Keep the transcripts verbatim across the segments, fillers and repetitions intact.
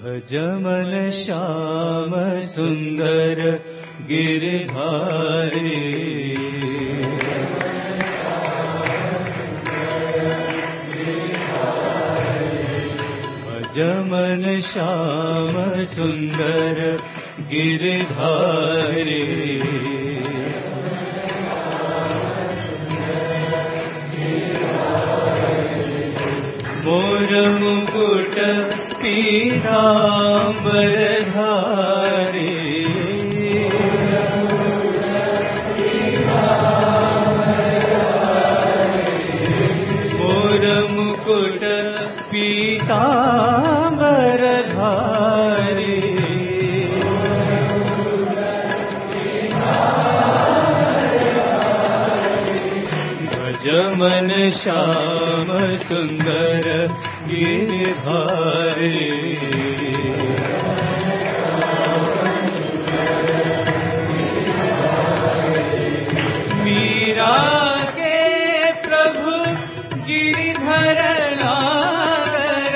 भजमन श्याम सुंदर गिरधारी, भजमन श्याम सुंदर गिरधारी, मोर मुकुट पीतांबर धारी, मोर मुकुट पीतांबर धारी, भजमन श्याम सुंदर गिरधारी, मीरा के प्रभु गिरिधर नागर,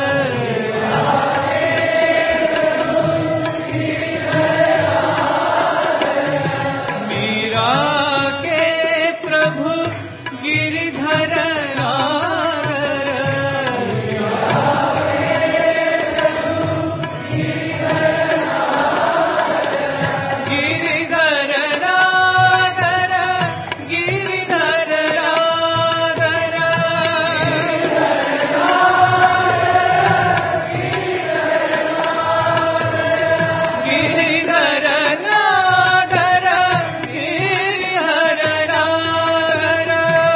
मीरा के प्रभु गिरिधर नागर, गिरिधर नागर, गिरिधर नागर, गिरिधर नागर, गिरिधर नागर,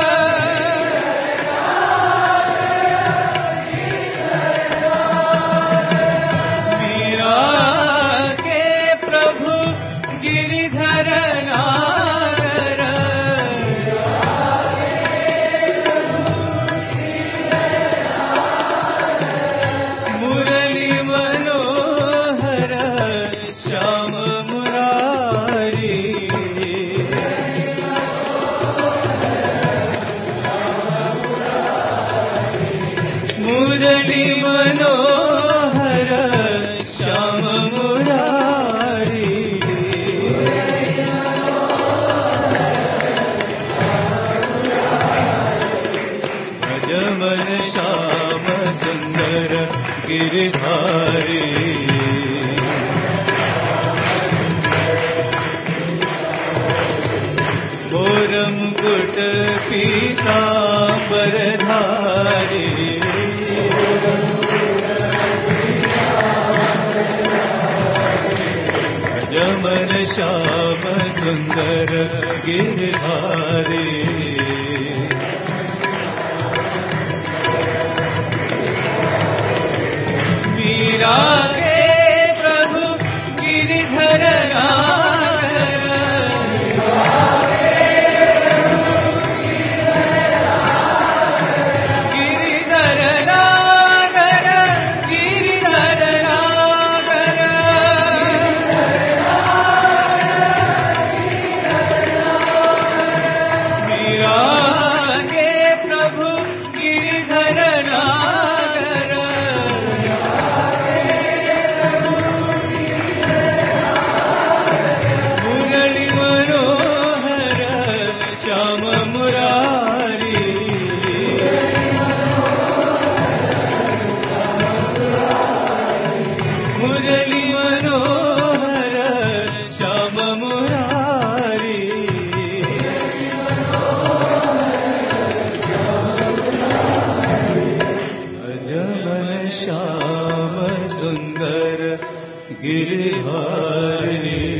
मीरा के प्रभु गिरिधर नागर, मुरली मनोहर श्याम मुरारी, मुरली मनोहर श्याम मुरारी, भजमन श्याम सुंदर गिरधारी, मोर मुकुट पीतांबर धारी, भजमन श्याम सुंदर गिरधारी, मीरा के प्रभु गिरिधर नागर, गिरिधर नागर, गिरिधर नागर, मीरा के प्रभु गिरिधर नागर, मुरली मनोहर श्याम मुरारी, मुरली मनोहर श्याम मुरारी, भजमन श्याम सुंदर गिरधारी।